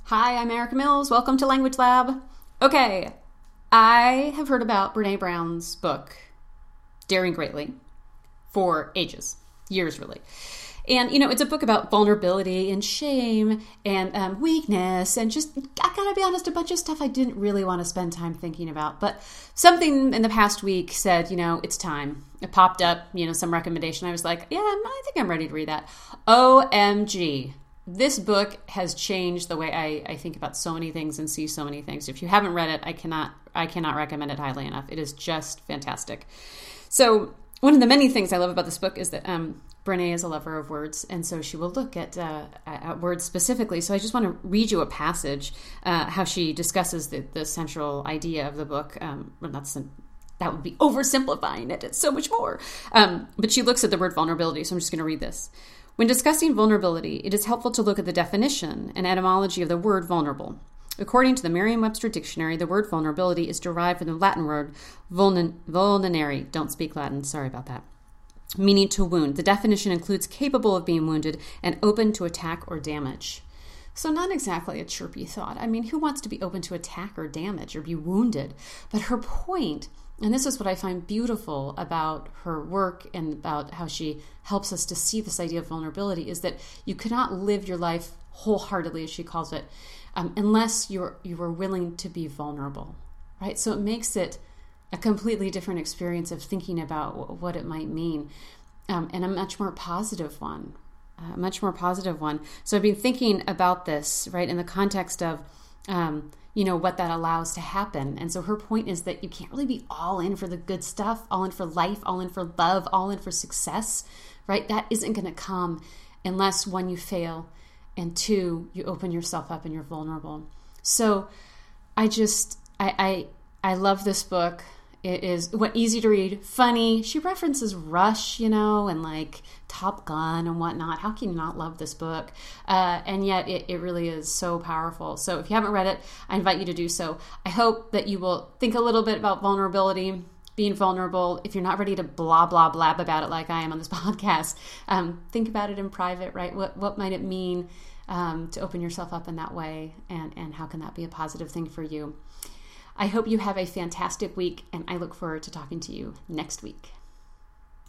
Hi, I'm Erica Mills. Welcome to Language Lab. Okay, I have heard about Brené Brown's book, Daring Greatly, for ages, years really. And, it's a book about vulnerability and shame and weakness and just, I gotta be honest, a bunch of stuff I didn't really want to spend time thinking about. But something in the past week said, it's time. It popped up, some recommendation. I was like, yeah, I think I'm ready to read that. OMG. This book has changed the way I think about so many things and see so many things. If you haven't read it, I cannot recommend it highly enough. It is just fantastic. So one of the many things I love about this book is that Brené is a lover of words, and so she will look at words specifically. So I just want to read you a passage, how she discusses the central idea of the book. That would be oversimplifying it. It's so much more. But she looks at the word vulnerability, so I'm just going to read this. When discussing vulnerability, it is helpful to look at the definition and etymology of the word vulnerable. According to the Merriam-Webster Dictionary, the word vulnerability is derived from the Latin word vulnere. Don't speak Latin, sorry about that. Meaning to wound. The definition includes capable of being wounded and open to attack or damage. So not exactly a chirpy thought. I mean, who wants to be open to attack or damage or be wounded? But her point, and this is what I find beautiful about her work and about how she helps us to see this idea of vulnerability, is that you cannot live your life wholeheartedly, as she calls it, unless you are willing to be vulnerable, right? So it makes it a completely different experience of thinking about what it might mean, and a much more positive one. So I've been thinking about this, right, in the context of, what that allows to happen. And so her point is that you can't really be all in for the good stuff, all in for life, all in for love, all in for success, right? That isn't going to come unless, one, you fail, and two, you open yourself up and you're vulnerable. So I love this book. It is easy to read, funny. She references Rush, and like Top Gun and whatnot. How can you not love this book? And yet it really is so powerful. So if you haven't read it, I invite you to do so. I hope that you will think a little bit about vulnerability, being vulnerable. If you're not ready to blah, blah, blab about it like I am on this podcast, think about it in private, right? What might it mean to open yourself up in that way? And how can that be a positive thing for you? I hope you have a fantastic week, and I look forward to talking to you next week.